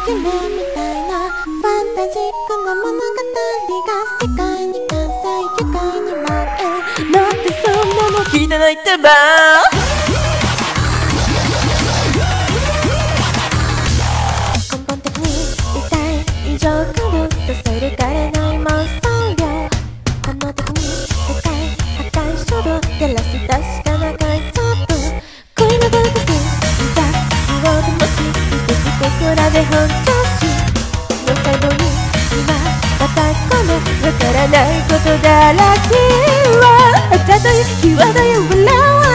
夢みたいなファンタジックな物語が世界に完成愉快に舞うなんてそんなの聞いてないってば根本的に痛い異常感をさせる枯れない妄想量本能的に深い破壊衝動照らし出しか長いトップ恋のボークスいざ言おうともしいてしここらで本調子の細胞に今またこのわからないことだらけはあざという際どい笑わ